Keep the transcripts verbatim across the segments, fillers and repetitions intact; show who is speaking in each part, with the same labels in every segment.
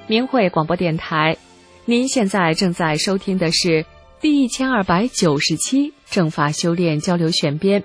Speaker 1: 明慧广播电台，您现在正在收听的是第一千二百九十期正法修炼交流选编。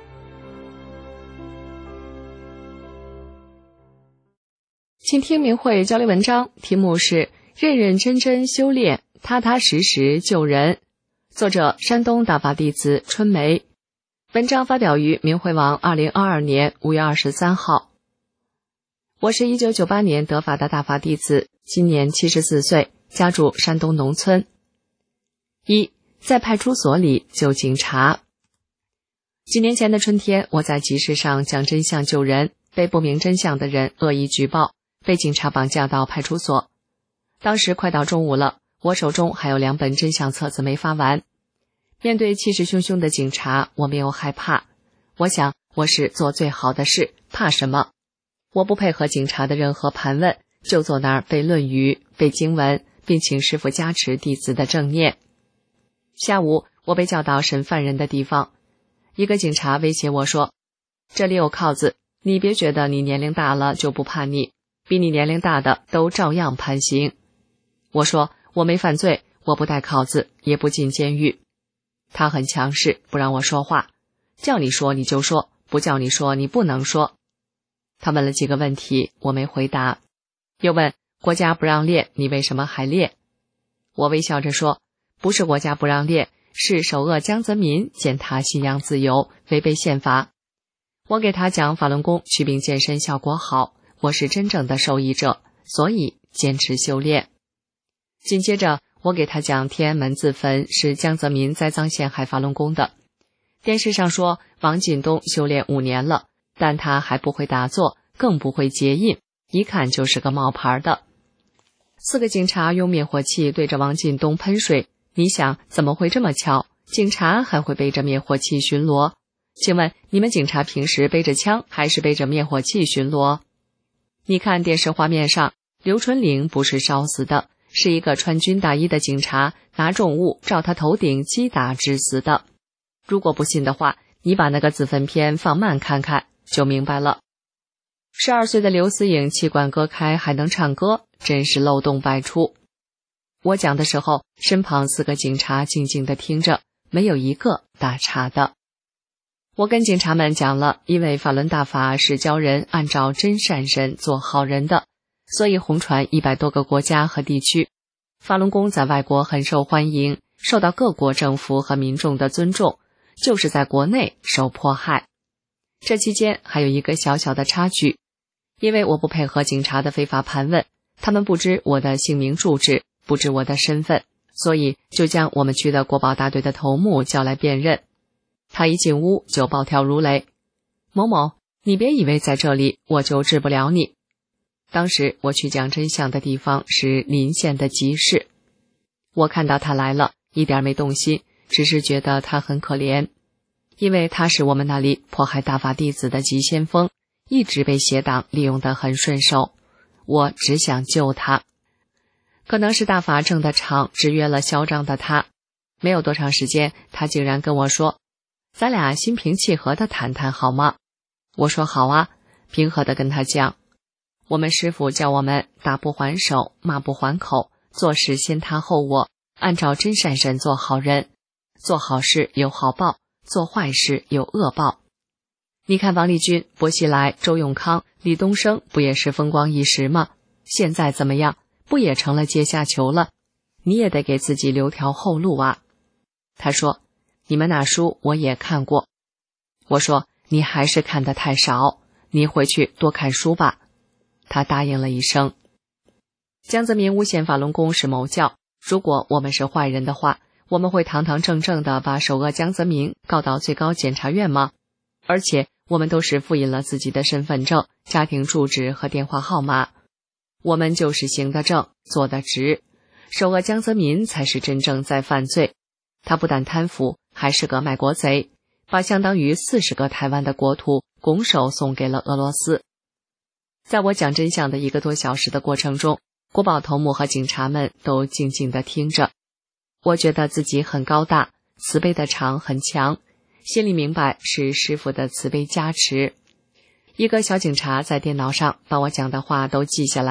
Speaker 1: 请听明慧交流文章，题目是认认真真修炼，踏踏实实救人，作者山东大法弟子春梅。文章发表于明慧网二零二二年五月二十三号。我是一九九八年得法的大法弟子，今年七十四岁，家住山东农村。一，在派出所里救警察。几年前的春天，我在集市上讲真相救人，被不明真相的人恶意举报，被警察绑架到派出所。当时快到中午了，我手中还有两本真相册子没发完。面对气势汹汹的警察，我没有害怕。我想我是做最好的事，怕什么？我不配合警察的任何盘问，就坐那儿背论语、背经文，并请师父加持弟子的正念。下午，我被叫到审犯人的地方。一个警察威胁我说，这里有铐子，你别觉得你年龄大了就不怕你，比你年龄大的都照样判刑。我说我没犯罪，我不带铐子，也不进监狱。他很强势，不让我说话，叫你说你就说，不叫你说你不能说。他问了几个问题，我没回答。又问国家不让练，你为什么还练？我微笑着说，不是国家不让练，是首恶江泽民践踏信仰自由，违背宪法。我给他讲法轮功祛病健身效果好，我是真正的受益者，所以坚持修炼。紧接着我给他讲天安门自焚是江泽民栽赃陷害法轮功的。电视上说王进东修炼五年了，但他还不会打坐，更不会结印，一看就是个冒牌的。四个警察用灭火器对着王进东喷水，你想怎么会这么巧？警察还会背着灭火器巡逻？请问你们警察平时背着枪还是背着灭火器巡逻？你看电视画面上，刘春玲不是烧死的，是一个穿军大衣的警察拿重物照他头顶击打致死的。如果不信的话，你把那个自焚片放慢看看，就明白了。十二岁的刘思颖气管割开还能唱歌，真是漏洞百出。我讲的时候，身旁四个警察静静地听着，没有一个打岔的。我跟警察们讲了，因为法轮大法是教人按照真善忍做好人的，所以红传一百多个国家和地区，法轮功在外国很受欢迎，受到各国政府和民众的尊重，就是在国内受迫害。这期间还有一个小小的插曲，因为我不配合警察的非法盘问，他们不知我的姓名住址，不知我的身份，所以就将我们区的国保大队的头目叫来辨认。他一进屋就暴跳如雷，某某，你别以为在这里我就治不了你。当时我去讲真相的地方是临县的集市，我看到他来了，一点没动心，只是觉得他很可怜，因为他是我们那里迫害大法弟子的急先锋，一直被邪党利用得很顺手，我只想救他。可能是大法挣的场制约了嚣张的他，没有多长时间，他竟然跟我说，咱俩心平气和地谈谈好吗？我说好啊，平和地跟他讲，我们师父叫我们打不还手，骂不还口，做事先他后我，按照真善忍做好人，做好事有好报，做坏事有恶报。你看王立军、薄熙来、周永康、李东生不也是风光一时吗？现在怎么样？不也成了阶下囚了？你也得给自己留条后路啊。他说，你们那书我也看过。我说，你还是看得太少，你回去多看书吧。他答应了一声。江泽民诬陷法轮功是谋教，如果我们是坏人的话，我们会堂堂正正地把首恶江泽民告到最高检察院吗？而且我们都是复印了自己的身份证、家庭住址和电话号码，我们就是行得正，做得直。首恶江泽民才是真正在犯罪，他不但贪腐，还是个卖国贼，把相当于四十个台湾的国土拱手送给了俄罗斯。在我讲真相的一个多小时的过程中，国保头目和警察们都静静地听着。我觉得自己很高大，慈悲的场很强，心里明白是师父的慈悲加持。一个小警察在电脑上把我讲的话都记下来了，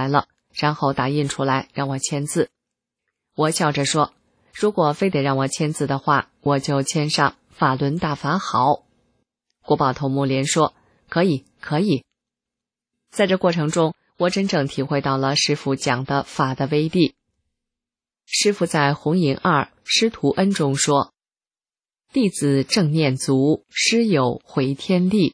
Speaker 1: 然后打印出来让我签字。我笑着说，如果非得让我签字的话，我就签上法轮大法好。国宝头目连说，可以可以。在这过程中，我真正体会到了师父讲的法的威力。师父在弘引二师徒恩中说，弟子正念足，师有回天力。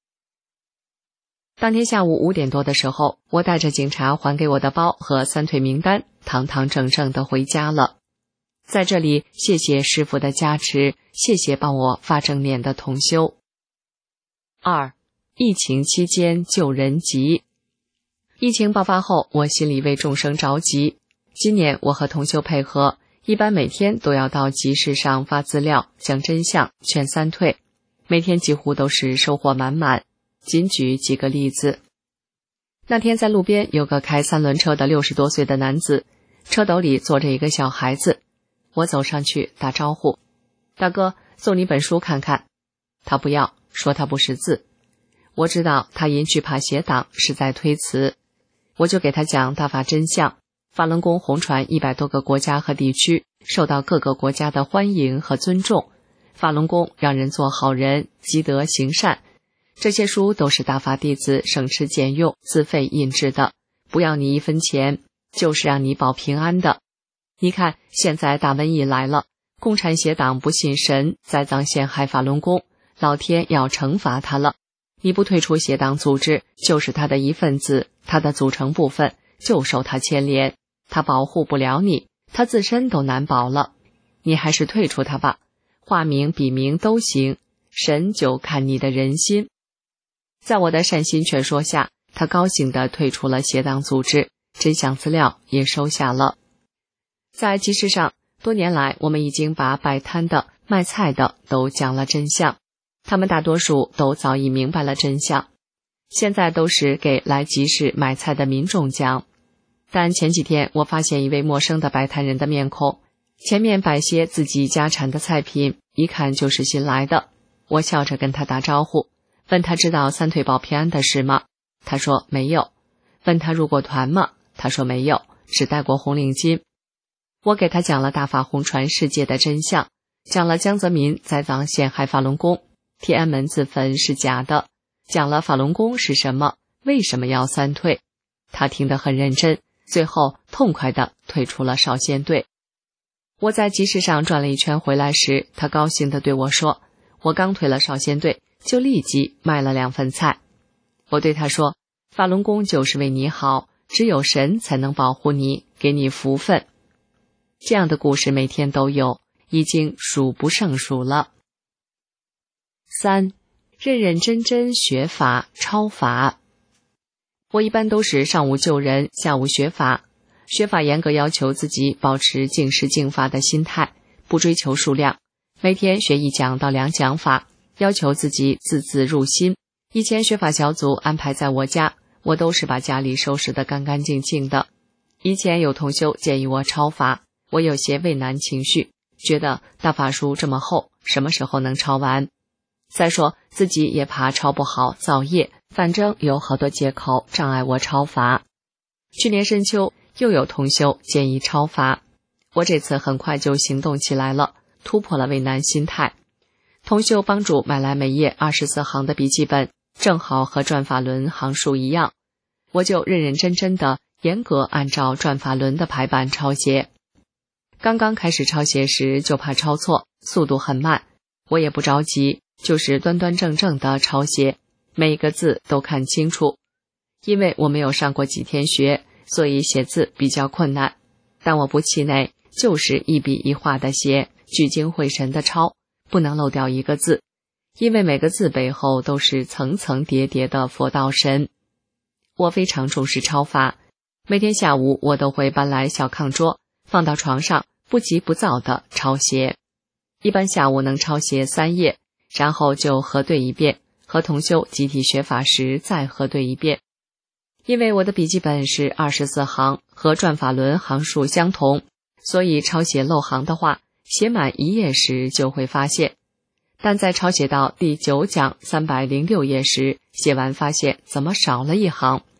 Speaker 1: 当天下午五点多的时候，我带着警察还给我的包和三退名单，堂堂正正的回家了。在这里，谢谢师父的加持，谢谢帮我发正念的同修。二，疫情期间救人急。疫情爆发后，我心里为众生着急。今年我和同修配合，一般每天都要到集市上发资料，讲真相，劝三退，每天几乎都是收获满满。仅举几个例子。那天在路边有个开三轮车的六十多岁的男子，车斗里坐着一个小孩子。我走上去打招呼，大哥，送你本书看看。他不要，说他不识字。我知道他因惧怕邪党是在推辞，我就给他讲大法真相。法轮功红传一百多个国家和地区，受到各个国家的欢迎和尊重。法轮功让人做好人，积德行善。这些书都是大法弟子省吃俭用自费印制的，不要你一分钱，就是让你保平安的。你看现在大瘟疫来了，共产邪党不信神，栽赃陷害法轮功，老天要惩罚他了。你不退出邪党组织，就是他的一份子，他的组成部分就受他牵连，他保护不了你，他自身都难保了。你还是退出他吧，化名笔名都行，神就看你的人心。在我的善心劝说下，他高兴地退出了邪党组织，真相资料也收下了。在集市上，多年来我们已经把摆摊的、卖菜的都讲了真相，他们大多数都早已明白了真相，现在都是给来集市买菜的民众讲。但前几天我发现一位陌生的摆摊人的面孔，前面摆些自己家产的菜品，一看就是新来的。我笑着跟他打招呼，问他知道三退保平安的事吗？他说没有。问他入过团吗？他说没有，只带过红领巾。我给他讲了大法红传世界的真相，讲了江泽民栽赃陷害法轮功，天安门自焚是假的，讲了法轮功是什么，为什么要三退。他听得很认真，最后痛快地退出了少先队。我在集市上转了一圈回来时，他高兴地对我说，我刚退了少先队，就立即卖了两份菜。我对他说，法轮功就是为你好，只有神才能保护你，给你福分。这样的故事每天都有，已经数不胜数了。三，认认真真学法超法。我一般都是上午救人，下午学法。学法严格要求自己保持敬师敬法的心态，不追求数量，每天学一讲到两讲法，要求自己字字入心。以前学法小组安排在我家，我都是把家里收拾得干干净净的。以前有同修建议我抄法，我有些畏难情绪，觉得大法书这么厚，什么时候能抄完？再说自己也怕抄不好造业，反正有好多借口障碍我抄法。去年深秋又有同修建议抄法，我这次很快就行动起来了，突破了畏难心态。同修帮助买来每页二十四行的笔记本，正好和转法轮行数一样，我就认认真真的严格按照转法轮的排版抄写。刚刚开始抄写时就怕抄错，速度很慢，我也不着急，就是端端正正的抄写，每一个字都看清楚。因为我没有上过几天学，所以写字比较困难，但我不气馁，就是一笔一画的写，聚精会神的抄，不能漏掉一个字，因为每个字背后都是层层叠叠的佛道神。我非常重视抄法，每天下午我都会搬来小炕桌，放到床上，不急不躁的抄写。一般下午能抄写三页，然后就核对一遍，和同修集体学法时再核对一遍。因为我的笔记本是二十四行，和转法轮行数相同，所以抄写漏行的话，写满一页时就会发现。但在抄写到第九讲三百零六页时，写完发现怎么少了一行。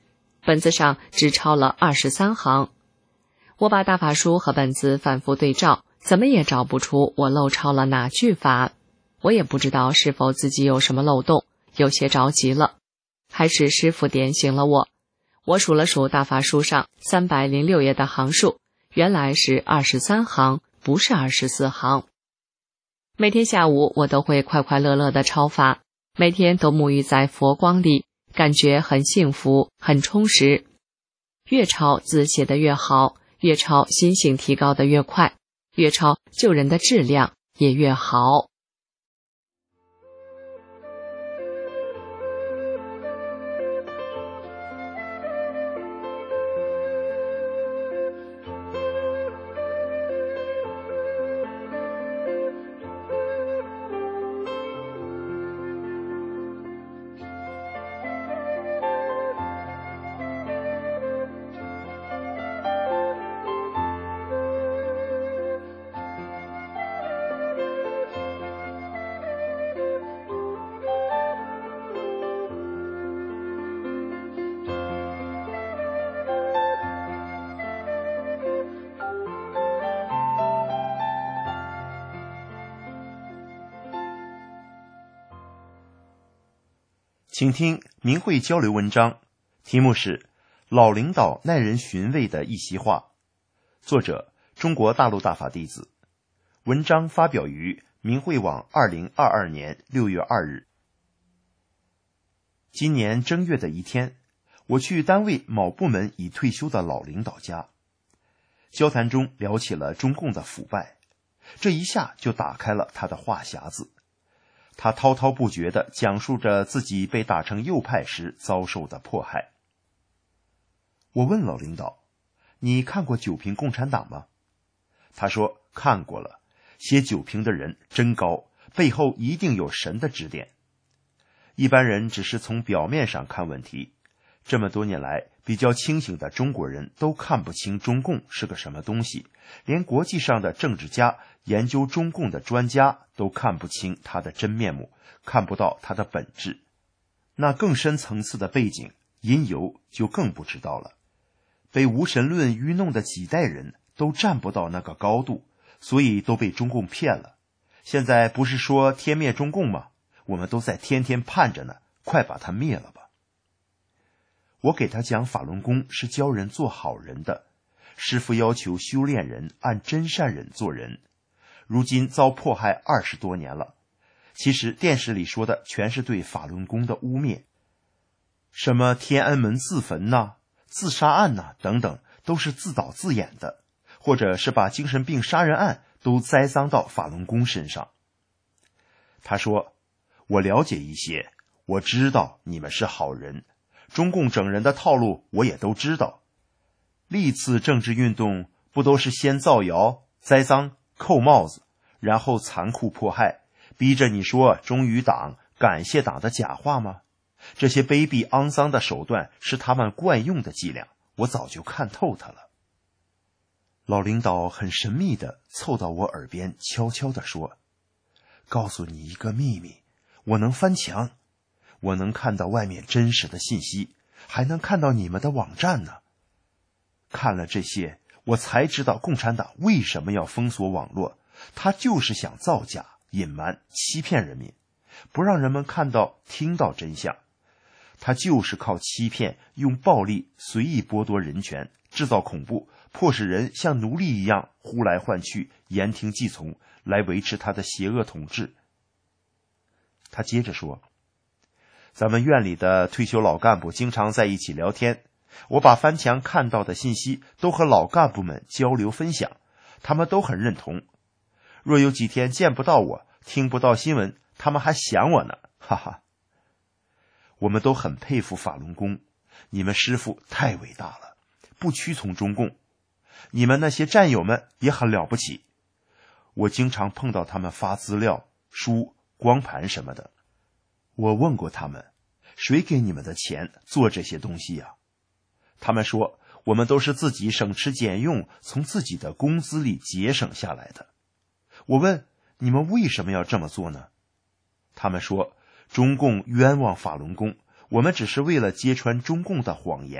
Speaker 1: 本子上只抄了二十三行。我把大法书和本子反复对照，怎么也找不出我漏抄了哪句法。我也不知道是否自己有什么漏洞，有些着急了。还是师傅点醒了我。我数了数大法书上三百零六页的行数，原来是二十三行，不是二十四行。每天下午我都会快快乐乐的抄法，每天都沐浴在佛光里，感觉很幸福，很充实。越抄字写得越好，越抄心性提高得越快，越抄救人的质量也越好。
Speaker 2: 请听明慧交流文章，题目是老领导耐人寻味的一席话，作者中国大陆大法弟子，文章发表于明慧网二零二二年六月二日。今年正月的一天，我去单位某部门已退休的老领导家，交谈中聊起了中共的腐败，这一下就打开了他的话匣子。他滔滔不绝地讲述着自己被打成右派时遭受的迫害。我问老领导，你看过九评共产党吗？他说看过了，写九评的人真高，背后一定有神的指点。一般人只是从表面上看问题，这么多年来比较清醒的中国人都看不清中共是个什么东西，连国际上的政治家研究中共的专家都看不清他的真面目，看不到他的本质。那更深层次的背景因由就更不知道了。被无神论愚弄的几代人都站不到那个高度，所以都被中共骗了。现在不是说天灭中共吗？我们都在天天盼着呢，快把它灭了吧。我给他讲法轮功是教人做好人的，师父要求修炼人按真善忍做人，如今遭迫害二十多年了。其实电视里说的全是对法轮功的污蔑，什么天安门自焚呐、啊、自杀案呐、啊、等等，都是自导自演的，或者是把精神病杀人案都栽赃到法轮功身上。他说，我了解一些，我知道你们是好人，中共整人的套路我也都知道。历次政治运动不都是先造谣、栽赃、扣帽子，然后残酷迫害，逼着你说忠于党、感谢党的假话吗？这些卑鄙肮脏的手段是他们惯用的伎俩，我早就看透它了。老领导很神秘地凑到我耳边悄悄地说，告诉你一个秘密，我能翻墙，我能看到外面真实的信息，还能看到你们的网站呢。看了这些，我才知道共产党为什么要封锁网络，他就是想造假、隐瞒、欺骗人民，不让人们看到、听到真相。他就是靠欺骗、用暴力随意剥夺人权，制造恐怖，迫使人像奴隶一样呼来唤去、言听计从，来维持他的邪恶统治。他接着说，咱们院里的退休老干部经常在一起聊天，我把翻墙看到的信息都和老干部们交流分享，他们都很认同。若有几天见不到我，听不到新闻，他们还想我呢，哈哈。我们都很佩服法轮功，你们师父太伟大了，不屈从中共。你们那些战友们也很了不起，我经常碰到他们发资料、书、光盘什么的。我问过他们，谁给你们的钱做这些东西呀？他们说，我们都是自己省吃俭用，从自己的工资里节省下来的。我问，你们为什么要这么做呢？他们说，中共冤枉法轮功，我们只是为了揭穿中共的谎言，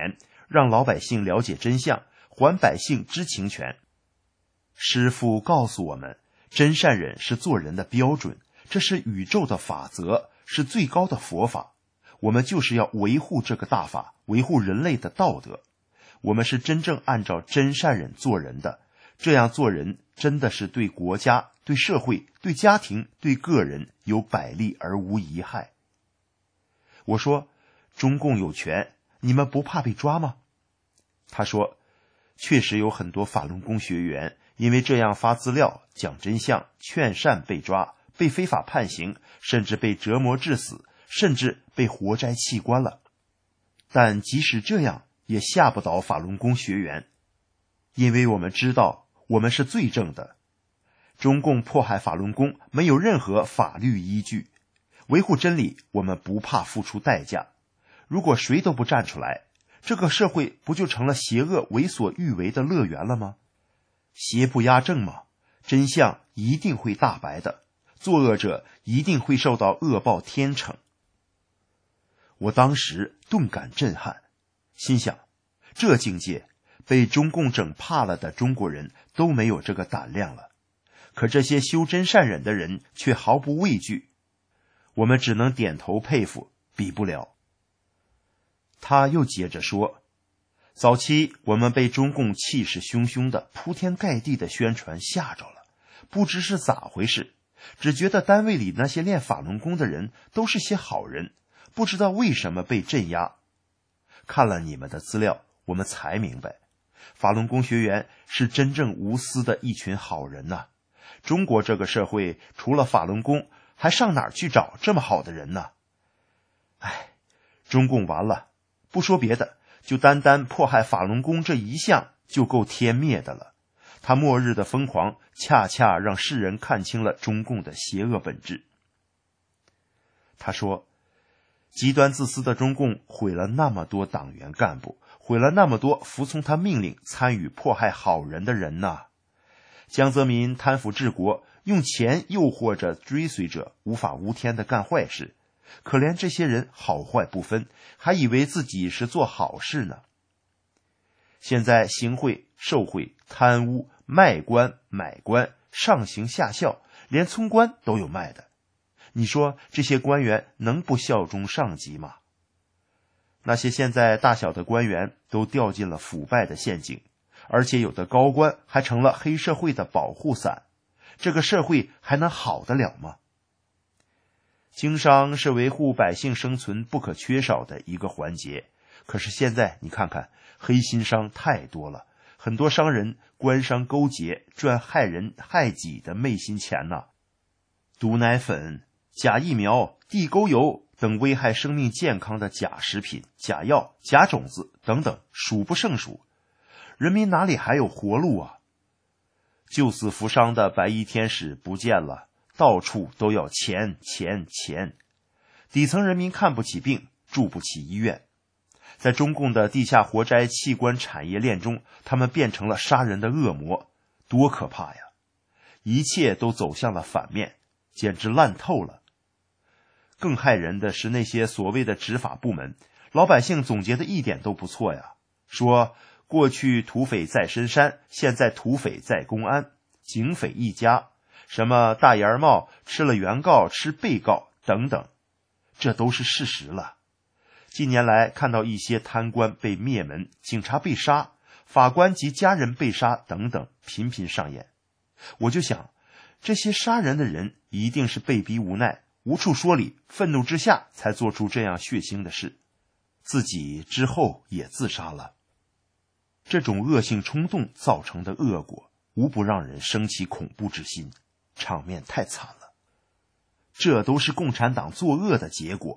Speaker 2: 让老百姓了解真相，还百姓知情权。师父告诉我们，真善忍是做人的标准，这是宇宙的法则，是最高的佛法。我们就是要维护这个大法，维护人类的道德。我们是真正按照真善忍做人的，这样做人真的是对国家、对社会、对家庭、对个人有百利而无一害。我说，中共有权，你们不怕被抓吗？他说，确实有很多法轮功学员因为这样发资料、讲真相、劝善被抓，被非法判刑，甚至被折磨致死，甚至被活摘器官了。但即使这样，也吓不倒法轮功学员，因为我们知道我们是罪证的。中共迫害法轮功没有任何法律依据，维护真理我们不怕付出代价。如果谁都不站出来，这个社会不就成了邪恶为所欲为的乐园了吗？邪不压正嘛，真相一定会大白的，作恶者一定会受到恶报天惩。我当时顿感震撼，心想，这境界被中共整怕了的中国人都没有这个胆量了，可这些修真善忍的人却毫不畏惧，我们只能点头佩服，比不了。他又接着说，早期我们被中共气势汹汹的铺天盖地的宣传吓着了，不知是咋回事，只觉得单位里那些练法轮功的人都是些好人，不知道为什么被镇压。看了你们的资料，我们才明白，法轮功学员是真正无私的一群好人呐、啊。中国这个社会除了法轮功，还上哪儿去找这么好的人呢？哎，中共完了，不说别的，就单单迫害法轮功这一项就够天灭的了。他末日的疯狂，恰恰让世人看清了中共的邪恶本质。他说，极端自私的中共毁了那么多党员干部，毁了那么多服从他命令参与迫害好人的人呐。江泽民贪腐治国，用钱诱惑着追随者无法无天的干坏事，可怜这些人好坏不分，还以为自己是做好事呢。现在行贿、受贿、贪污、卖官、买官，上行下效，连村官都有卖的。你说这些官员能不效忠上级吗？那些现在大小的官员都掉进了腐败的陷阱，而且有的高官还成了黑社会的保护伞，这个社会还能好得了吗？经商是维护百姓生存不可缺少的一个环节，可是现在你看看，黑心商太多了，很多商人官商勾结，赚害人害己的昧心钱呐、啊。毒奶粉、假疫苗、地沟油等危害生命健康的假食品、假药、假种子等等数不胜数，人民哪里还有活路啊？救死扶伤的白衣天使不见了，到处都要钱钱钱，底层人民看不起病，住不起医院。在中共的地下活摘器官产业链中，他们变成了杀人的恶魔，多可怕呀！一切都走向了反面，简直烂透了。更害人的是那些所谓的执法部门，老百姓总结的一点都不错呀，说过去土匪在深山，现在土匪在公安，警匪一家，什么大檐帽吃了原告吃被告等等，这都是事实了。近年来看到一些贪官被灭门，警察被杀，法官及家人被杀等等频频上演，我就想，这些杀人的人一定是被逼无奈，无处说理，愤怒之下才做出这样血腥的事，自己之后也自杀了。这种恶性冲动造成的恶果，无不让人生起恐怖之心，场面太惨了。这都是共产党作恶的结果。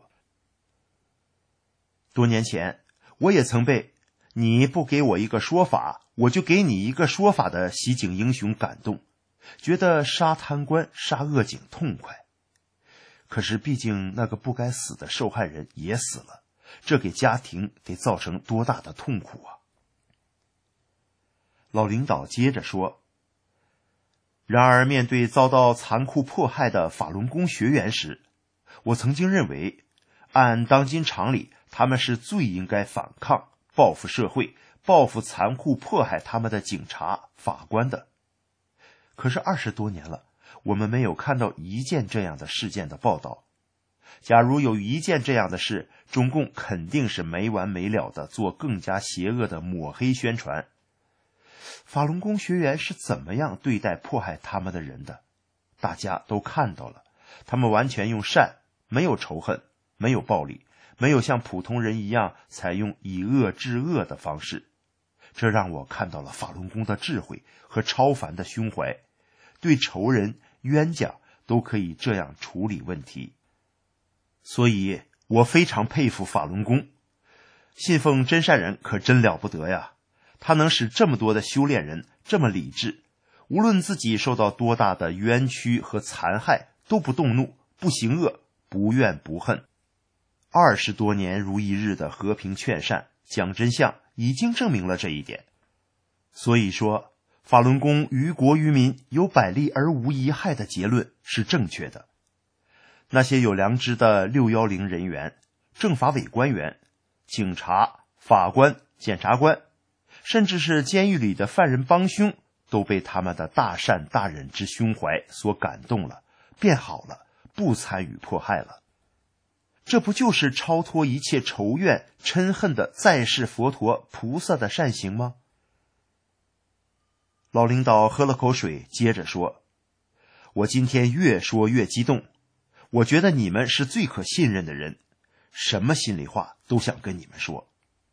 Speaker 2: 多年前，我也曾被你不给我一个说法，我就给你一个说法的袭警英雄感动，觉得杀贪官杀恶警痛快。可是毕竟那个不该死的受害人也死了，这给家庭得造成多大的痛苦啊！老领导接着说，然而面对遭到残酷迫害的法轮功学员时，我曾经认为，按当今常理，他们是最应该反抗、 报复社会、报复残酷迫害他们的警察、法官的。可是二十多年了，我们没有看到一件这样的事件的报道。假如有一件这样的事，中共肯定是没完没了的做更加邪恶的抹黑宣传。法轮功学员是怎么样对待迫害他们的人的？大家都看到了，他们完全用善，没有仇恨，没有暴力，没有像普通人一样采用以恶制恶的方式。这让我看到了法轮功的智慧和超凡的胸怀，对仇人、冤家都可以这样处理问题。所以我非常佩服法轮功，信奉真善人可真了不得呀！他能使这么多的修炼人这么理智，无论自己受到多大的冤屈和残害，都不动怒，不行恶，不怨不恨。二十多年如一日的和平劝善、讲真相，已经证明了这一点。所以说，法轮功于国于民有百利而无一害的结论是正确的。那些有良知的六一零人员、政法委官员、警察、法官、检察官，甚至是监狱里的犯人帮凶，都被他们的大善大忍之胸怀所感动了，变好了，不参与迫害了。这不就是超脱一切仇怨、嗔恨的在世佛陀菩萨的善行吗？老领导喝了口水，接着说：我今天越说越激动，我觉得你们是最可信任的人，什么心里话都想跟你们说。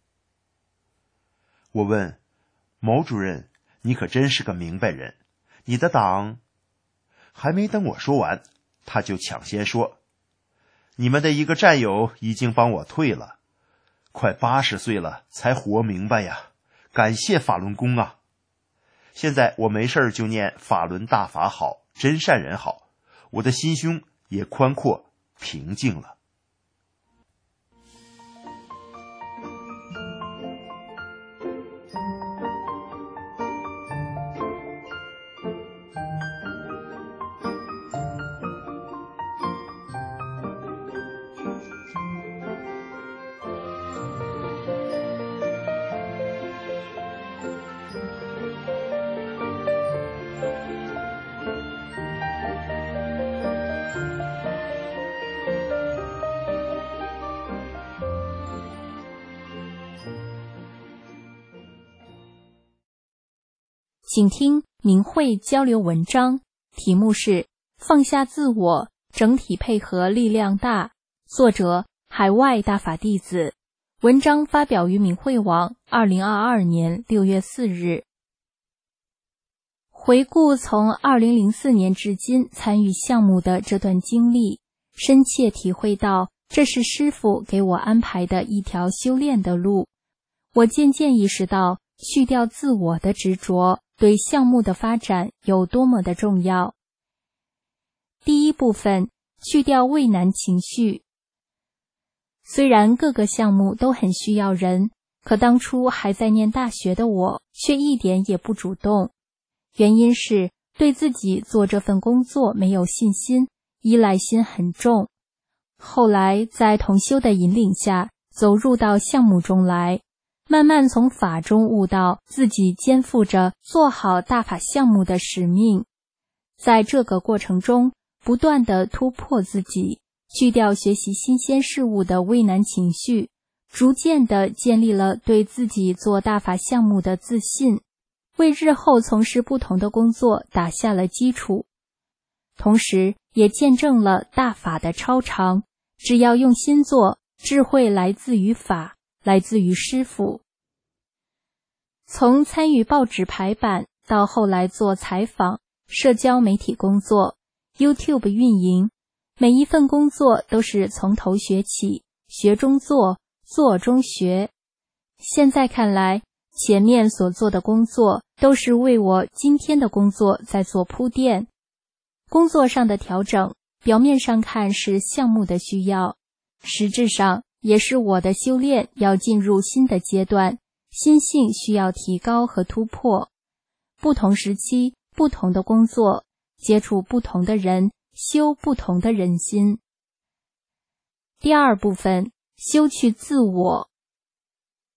Speaker 2: 我问毛主任，你可真是个明白人，你的党……还没等我说完，他就抢先说：你们的一个战友已经帮我退了，快八十岁了才活明白呀，感谢法轮功啊！现在我没事就念法轮大法好，真善人好，我的心胸也宽阔平静了。
Speaker 3: 请听明慧交流文章，题目是放下自我，整体配合力量大，作者海外大法弟子，文章发表于明慧网二零二二年六月四日。回顾从二零零四年至今参与项目的这段经历，深切体会到这是师父给我安排的一条修炼的路。我渐渐意识到去掉自我的执着对项目的发展有多么的重要。第一部分，去掉畏难情绪。虽然各个项目都很需要人，可当初还在念大学的我却一点也不主动。原因是对自己做这份工作没有信心，依赖心很重。后来在同修的引领下走入到项目中来，慢慢从法中悟到自己肩负着做好大法项目的使命。在这个过程中不断地突破自己，去掉学习新鲜事物的畏难情绪，逐渐地建立了对自己做大法项目的自信，为日后从事不同的工作打下了基础。同时也见证了大法的超常，只要用心做，智慧来自于法，来自于师父。从参与报纸排版到后来做采访、社交媒体工作、YouTube 运营，每一份工作都是从头学起，学中做，做中学。现在看来，前面所做的工作都是为我今天的工作在做铺垫。工作上的调整，表面上看是项目的需要，实质上也是我的修炼要进入新的阶段，心性需要提高和突破。不同时期，不同的工作，接触不同的人，修不同的人心。第二部分，修去自我。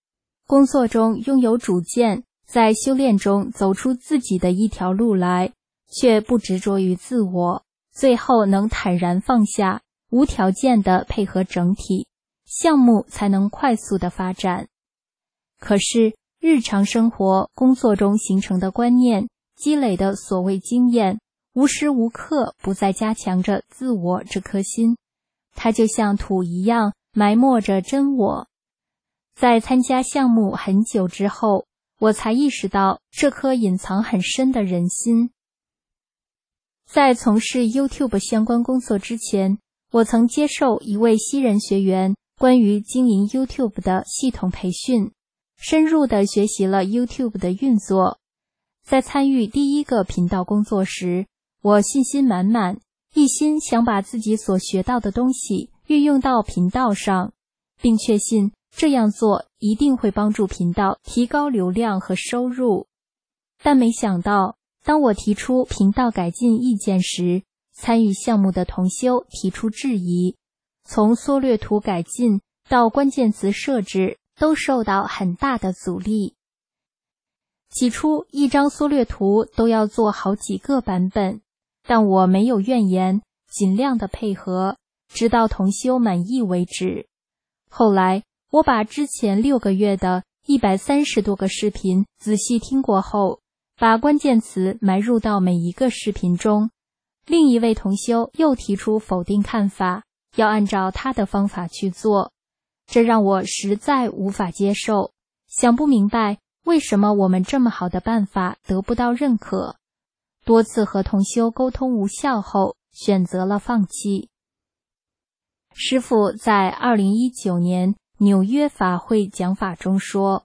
Speaker 3: 工作中拥有主见，在修炼中走出自己的一条路来，却不执着于自我，最后能坦然放下，无条件地配合整体，项目才能快速地发展。可是日常生活工作中形成的观念，积累的所谓经验，无时无刻不在加强着自我这颗心，它就像土一样埋没着真我。在参加项目很久之后，我才意识到这颗隐藏很深的人心。在从事 YouTube 相关工作之前，我曾接受一位西人学员关于经营 YouTube 的系统培训，深入地学习了 YouTube 的运作。在参与第一个频道工作时，我信心满满，一心想把自己所学到的东西运用到频道上，并确信这样做一定会帮助频道提高流量和收入。但没想到，当我提出频道改进意见时，参与项目的同修提出质疑，从缩略图改进到关键词设置都受到很大的阻力。起初一张缩略图都要做好几个版本，但我没有怨言，尽量的配合，直到同修满意为止。后来我把之前六个月的一百三十多个视频仔细听过后，把关键词埋入到每一个视频中。另一位同修又提出否定看法，要按照他的方法去做，这让我实在无法接受，想不明白为什么我们这么好的办法得不到认可。多次和同修沟通无效后，选择了放弃。师父在二零一九年纽约法会讲法中说，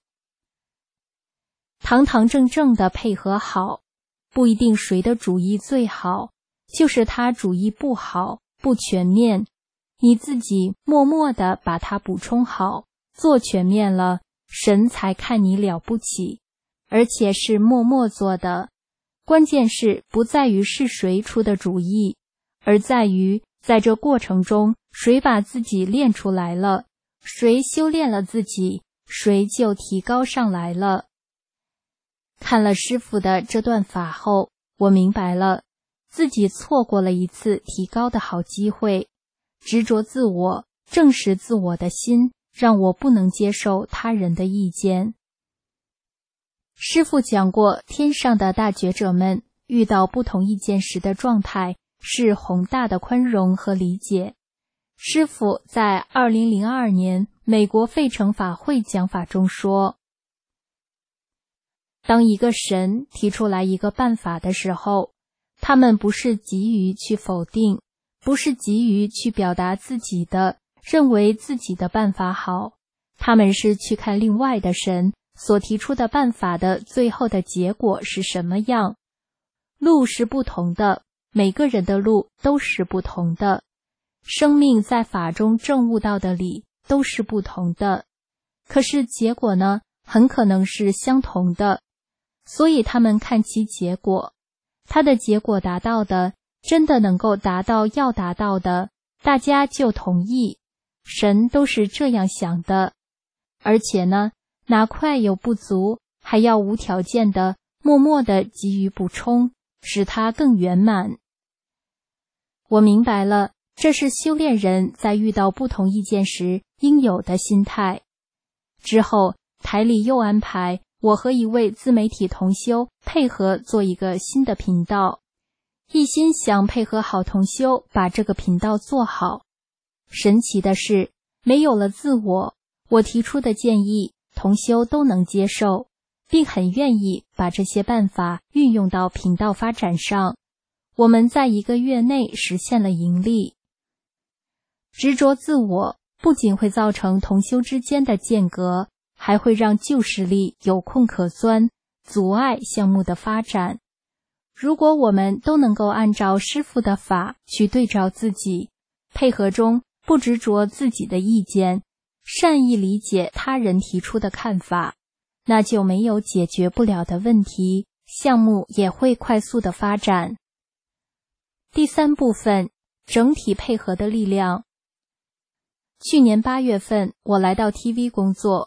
Speaker 3: 堂堂正正的配合好，不一定谁的主意最好，就是他主意不好，不全面，你自己默默地把它补充好，做全面了，神才看你了不起，而且是默默做的。关键是不在于是谁出的主意，而在于在这过程中谁把自己练出来了，谁修炼了自己，谁就提高上来了。看了师父的这段法后，我明白了自己错过了一次提高的好机会。执着自我，正视自我的心，让我不能接受他人的意见。师父讲过，天上的大觉者们遇到不同意见时的状态是宏大的宽容和理解。师父在二零零二年美国费城法会讲法中说，当一个神提出来一个办法的时候，他们不是急于去否定，不是急于去表达自己的，认为自己的办法好，他们是去看另外的神所提出的办法的最后的结果是什么样。路是不同的，每个人的路都是不同的，生命在法中证悟到的理都是不同的，可是结果呢，很可能是相同的，所以他们看其结果，他的结果达到的真的能够达到要达到的，大家就同意，神都是这样想的。而且呢，哪块有不足，还要无条件的默默的给予补充，使它更圆满。我明白了，这是修炼人在遇到不同意见时应有的心态。之后台里又安排我和一位自媒体同修配合做一个新的频道，一心想配合好同修把这个频道做好。神奇的是，没有了自我，我提出的建议同修都能接受，并很愿意把这些办法运用到频道发展上。我们在一个月内实现了盈利。执着自我不仅会造成同修之间的间隔，还会让旧势力有空可钻，阻碍项目的发展。如果我们都能够按照师父的法去对照自己，配合中不执着自己的意见，善意理解他人提出的看法，那就没有解决不了的问题，项目也会快速的发展。第三部分，整体配合的力量。去年八月份，我来到 T V 工作，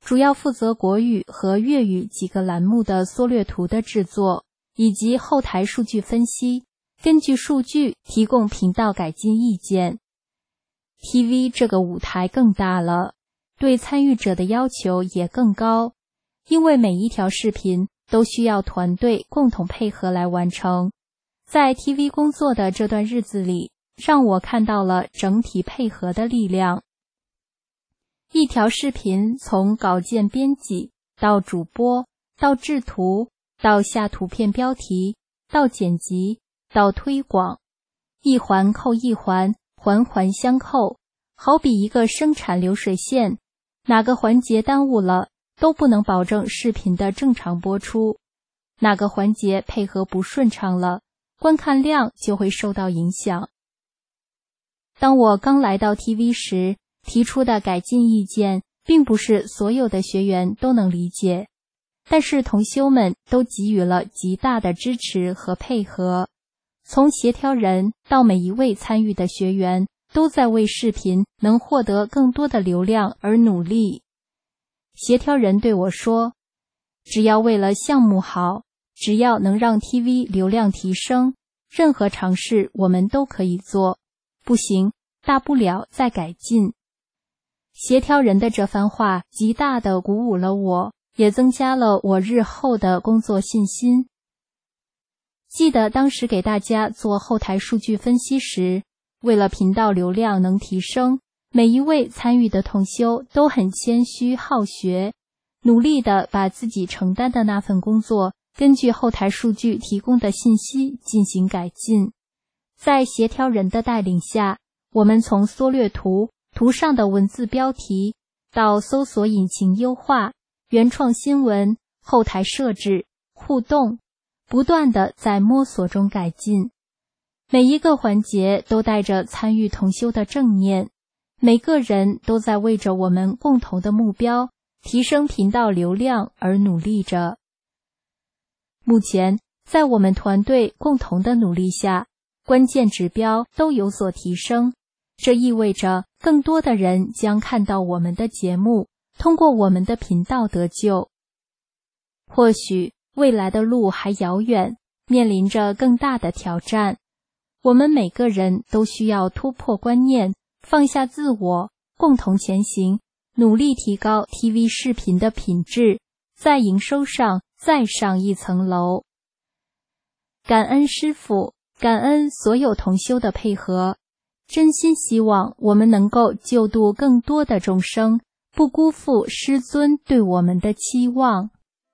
Speaker 3: 主要负责国语和粤语几个栏目的缩略图的制作，以及后台数据分析，根据数据提供频道改进意见。T V 这个舞台更大了，对参与者的要求也更高，因为每一条视频都需要团队共同配合来完成。在 T V 工作的这段日子里，让我看到了整体配合的力量。一条视频从稿件编辑到主播，到制图，到下图片标题，到剪辑，到推广，一环扣一环，环环相扣，好比一个生产流水线，哪个环节耽误了，都不能保证视频的正常播出，哪个环节配合不顺畅了，观看量就会受到影响。当我刚来到 T V 时，提出的改进意见并不是所有的学员都能理解，但是同修们都给予了极大的支持和配合。从协调人到每一位参与的学员，都在为视频能获得更多的流量而努力。协调人对我说，只要为了项目好，只要能让 T V 流量提升，任何尝试我们都可以做，不行，大不了再改进。协调人的这番话极大地鼓舞了我，也增加了我日后的工作信心。记得当时给大家做后台数据分析时，为了频道流量能提升，每一位参与的同修都很谦虚好学，努力地把自己承担的那份工作根据后台数据提供的信息进行改进。在协调人的带领下，我们从缩略图、图上的文字标题，到搜索引擎优化、原创新闻、后台设置、互动，不断地在摸索中改进。每一个环节都带着参与同修的正念，每个人都在为着我们共同的目标，提升频道流量而努力着。目前，在我们团队共同的努力下，关键指标都有所提升，这意味着更多的人将看到我们的节目，通过我们的频道得救。或许未来的路还遥远，面临着更大的挑战，我们每个人都需要突破观念，放下自我，共同前行，努力提高 T V 视频的品质，在营收上再上一层楼。感恩师父，感恩所有同修的配合，真心希望我们能够救度更多的众生，不辜负师尊对我们的期望。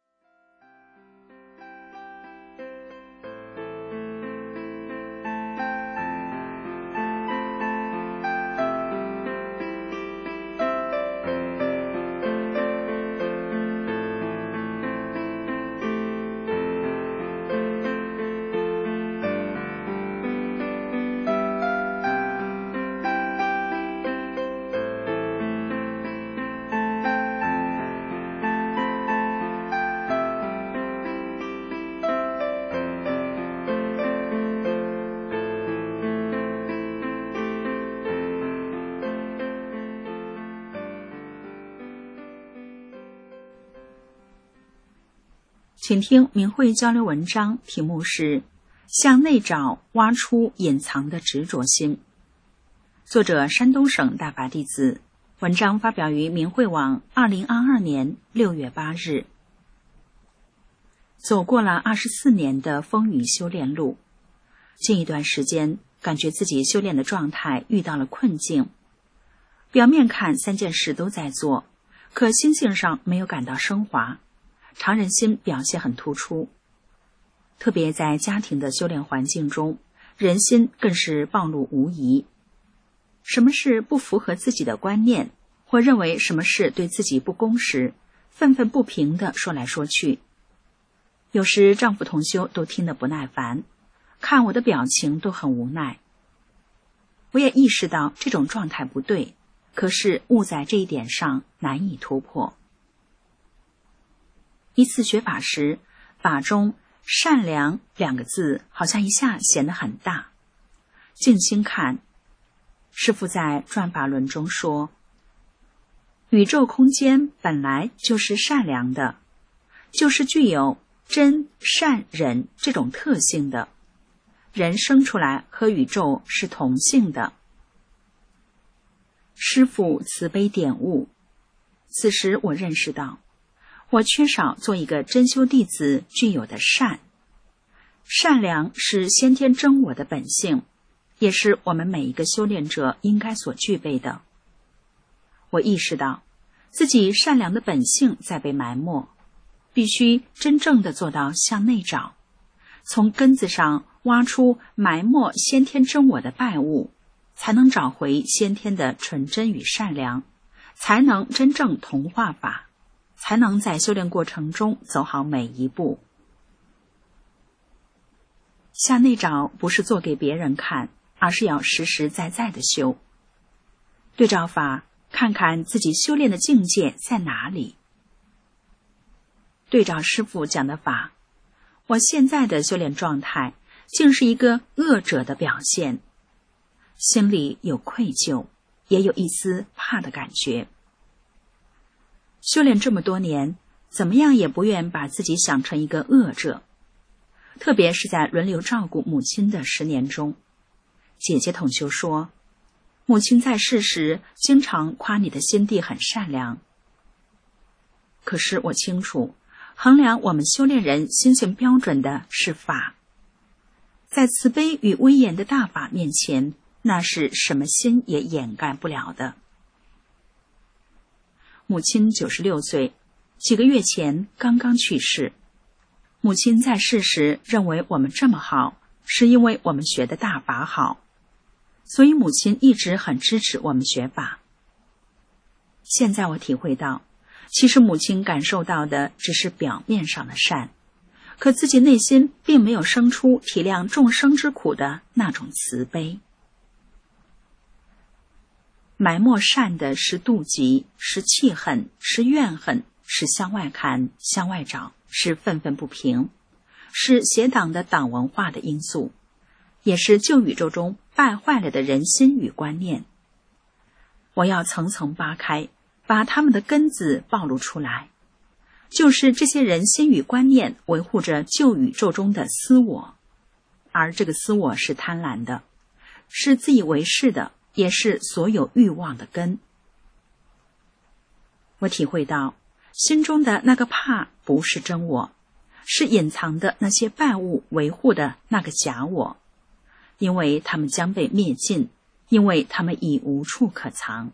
Speaker 4: 请听明慧交流文章，题目是向内找，挖出隐藏的执着心。作者山东省大法弟子，文章发表于明慧网二零二二年六月八日。走过了二十四年的风雨修炼路，近一段时间感觉自己修炼的状态遇到了困境。表面看三件事都在做，可心性上没有感到升华，常人心表现很突出。特别在家庭的修炼环境中，人心更是暴露无遗。什么事不符合自己的观念，或认为什么事对自己不公时，愤愤不平地说来说去。有时丈夫同修都听得不耐烦，看我的表情都很无奈。我也意识到这种状态不对，可是误在这一点上难以突破。一次学法时，法中善良两个字好像一下显得很大。静心看，师父在转法轮中说， 宇宙空间本来就是善良的，就是具有真善忍这种特性的。人生出来和宇宙是同性的。师父慈悲点悟，此时我认识到，我缺少做一个真修弟子具有的善。善良是先天真我的本性，也是我们每一个修炼者应该所具备的。我意识到自己善良的本性在被埋没，必须真正的做到向内找，从根子上挖出埋没先天真我的败物，才能找回先天的纯真与善良，才能真正同化法，才能在修炼过程中走好每一步。向内找不是做给别人看，而是要实实在在的修。对照法，看看自己修炼的境界在哪里。对照师父讲的法，我现在的修炼状态竟是一个恶者的表现，心里有愧疚，也有一丝怕的感觉。修炼这么多年，怎么样也不愿把自己想成一个恶者，特别是在轮流照顾母亲的十年中。姐姐统修说，母亲在世时经常夸你的心地很善良。可是我清楚，衡量我们修炼人心性标准的是法，在慈悲与威严的大法面前，那是什么心也掩盖不了的。母亲九十六岁，几个月前刚刚去世。母亲在世时认为我们这么好，是因为我们学的大法好，所以母亲一直很支持我们学法。现在我体会到，其实母亲感受到的只是表面上的善，可自己内心并没有生出体谅众生之苦的那种慈悲。埋没善的是妒忌，是气恨，是怨恨，是向外看，向外找，是愤愤不平，是邪党的党文化的因素，也是旧宇宙中败坏了的人心与观念。我要层层扒开，把他们的根子暴露出来，就是这些人心与观念维护着旧宇宙中的私我，而这个私我是贪婪的，是自以为是的，也是所有欲望的根。我体会到，心中的那个怕不是真我，是隐藏的那些败物维护的那个假我，因为他们将被灭尽，因为他们已无处可藏。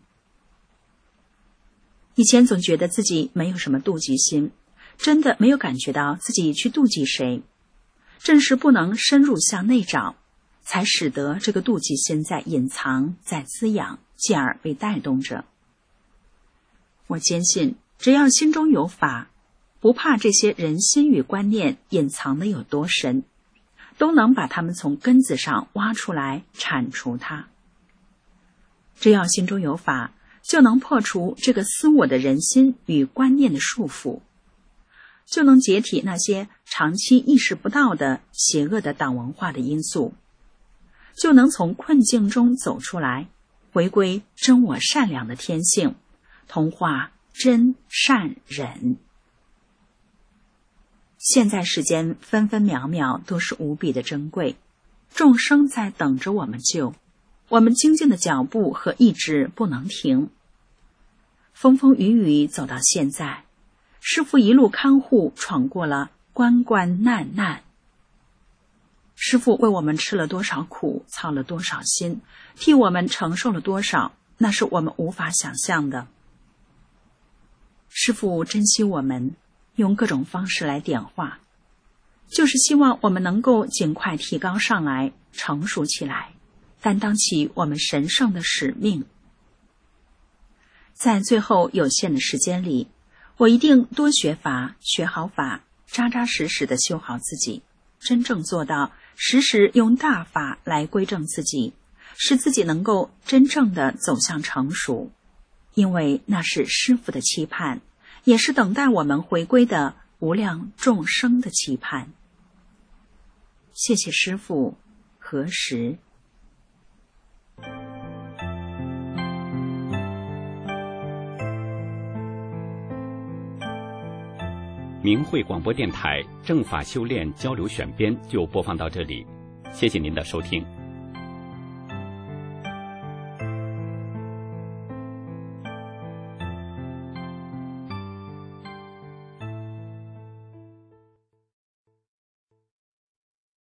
Speaker 4: 以前总觉得自己没有什么妒忌心，真的没有感觉到自己去妒忌谁，正是不能深入向内找，才使得这个妒忌心在隐藏，在滋养，继而被带动着。我坚信，只要心中有法，不怕这些人心与观念隐藏的有多深，都能把它们从根子上挖出来，铲除它。只要心中有法，就能破除这个私我的人心与观念的束缚，就能解体那些长期意识不到的邪恶的党文化的因素，就能从困境中走出来，回归真我善良的天性，同化真善忍。现在时间分分秒秒都是无比的珍贵，众生在等着我们救，我们精进的脚步和意志不能停。风风雨雨走到现在，师父一路看护，闯过了关关难难。师父为我们吃了多少苦，操了多少心，替我们承受了多少，那是我们无法想象的。师父珍惜我们，用各种方式来点化，就是希望我们能够尽快提高上来，成熟起来，担当起我们神圣的使命。在最后有限的时间里，我一定多学法，学好法，扎扎实实的修好自己，真正做到时时用大法来归正自己，使自己能够真正的走向成熟。因为那是师父的期盼，也是等待我们回归的无量众生的期盼。谢谢师父，何时？
Speaker 5: 明慧广播电台正法修炼交流选编就播放到这里，谢谢您的收听。